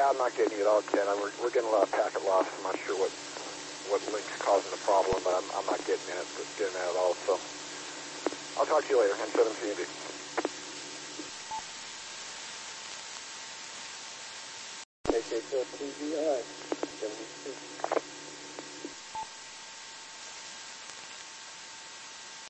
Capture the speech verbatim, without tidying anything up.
Yeah, I'm not getting it at all, Ken. We're, we're getting a lot of packet loss. I'm not sure what, what link's causing the problem, but I'm, I'm not getting it, getting it at all. So I'll talk to you later. N seven C N D. K K four T G I, seventy-six.